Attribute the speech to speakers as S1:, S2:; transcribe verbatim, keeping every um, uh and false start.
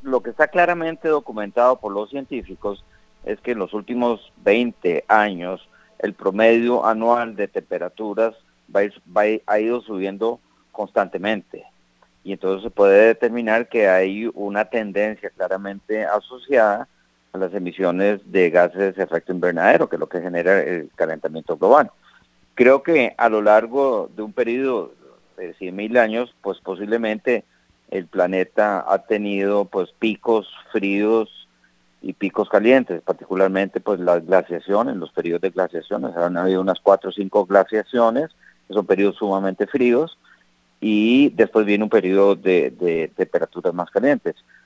S1: lo que está claramente documentado por los científicos es que en los últimos veinte años el promedio anual de temperaturas va, va, ha ido subiendo constantemente. Y entonces se puede determinar que hay una tendencia claramente asociada a las emisiones de gases de efecto invernadero, que es lo que genera el calentamiento global. Creo que a lo largo de un periodo de cien mil años, pues posiblemente el planeta ha tenido pues picos fríos y picos calientes, particularmente pues las glaciaciones, los periodos de glaciaciones, han habido unas cuatro o cinco glaciaciones, que son periodos sumamente fríos, y después viene un periodo de, de temperaturas más calientes.